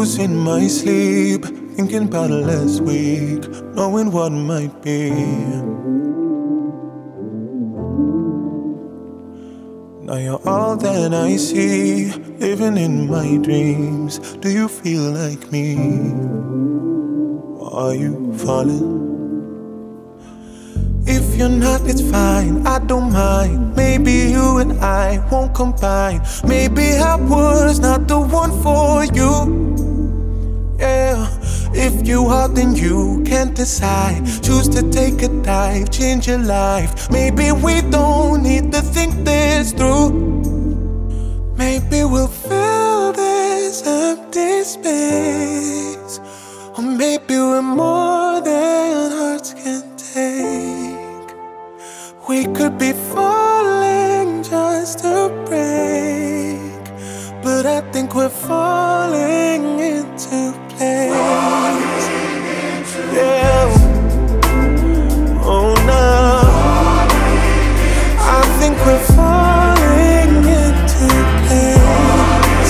losing my sleep, thinking about last week, knowing what might be. Now you're all that I see, living in my dreams. Do you feel like me? Or are you falling? If you're not, it's fine, I don't mind. Maybe you and I won't combine. Maybe I was not the one for you. Yeah, if you are, then you can't decide. Choose to take a dive, change your life. Maybe we don't need to think this through. Maybe we'll fill this empty space. Or maybe we're more than hearts can take. We could be falling just to break, but I think we're falling into place. Yeah. Oh no, I think we're falling into place.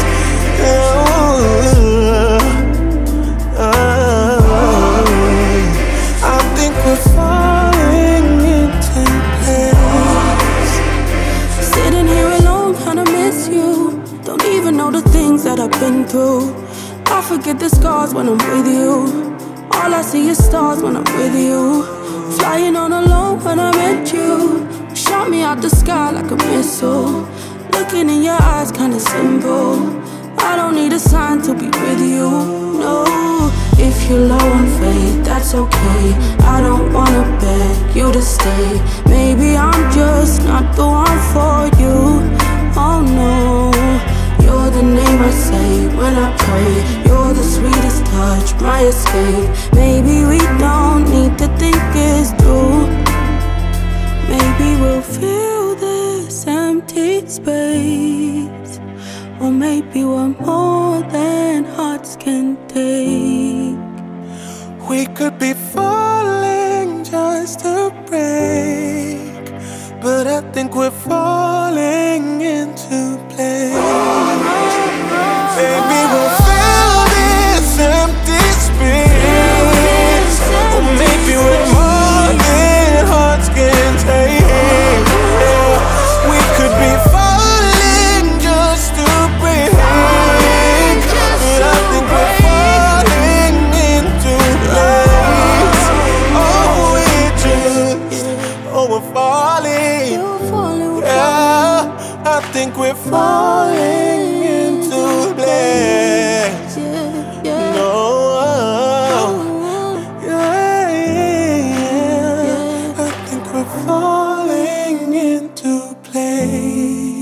I think we're falling into place. Sitting here alone, kinda miss you. Don't even know the things that I've been through. I forget the scars when I'm with you. All I see is stars when I'm with you. Flying on alone when I met you. Shot me out the sky like a missile. Looking in your eyes kinda simple. I don't need a sign to be with you, no. If you're low on faith, that's okay. I don't wanna beg you to stay. Maybe I'm just not the one for you. Oh no, you're the name I say when I pray. You're the sweetest touch, my escape. Maybe we don't need to think this through. Maybe we'll fill this empty space. Or maybe we're more than hearts can take. We could be falling just to break, but I think we're falling into place. Maybe we'll fill this empty space. Or maybe we're more than hearts can take. Yeah. We could be falling just to break, but I think we're falling into place. We're falling. Yeah, I think we're falling into place. No, yeah, I think we're falling into place.